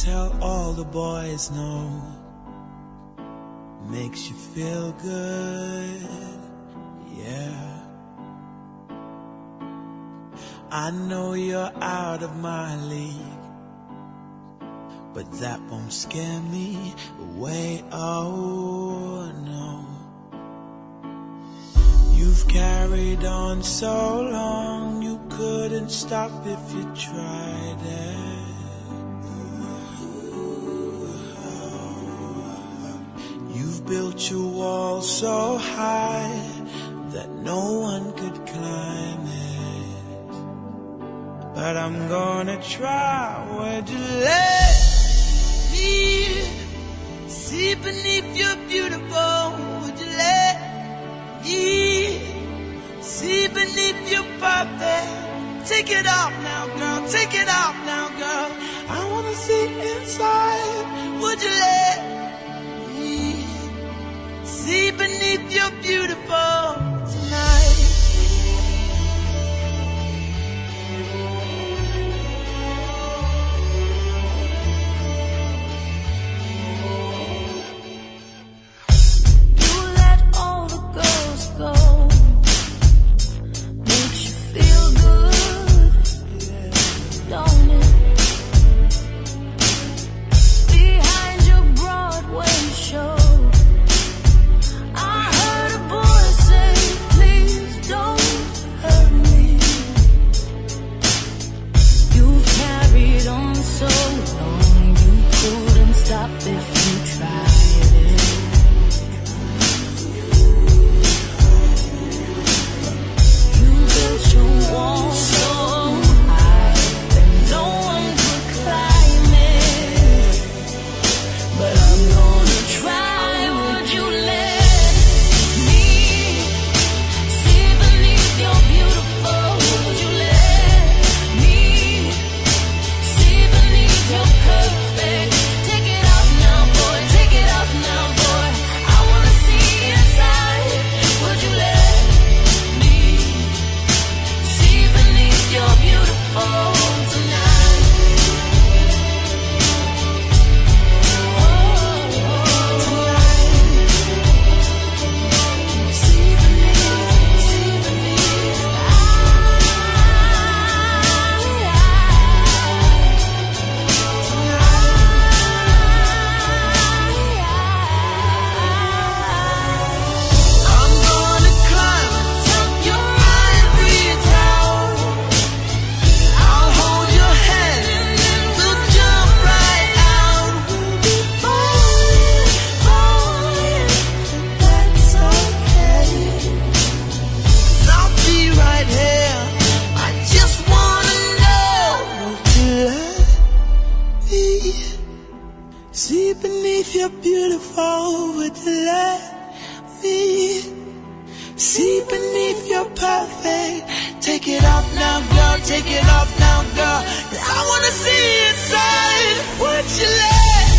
tell all the boys no. Makes you feel good, yeah. I know you're out of my league, but that won't scare me away, oh no. You've carried on so long, you couldn't stop if you tried it. You've built your wall so high that no one could climb it. But I'm gonna try. Would you let me see beneath your beautiful? Would you let me see beneath your perfect? Take it off now, girl. Take it off now, girl. I wanna see inside. Would you let me see beneath your beautiful tonight? See beneath your beautiful, would you let me see beneath your perfect? Take it off now, girl, take it off now, girl, 'cause I wanna see inside. Would you let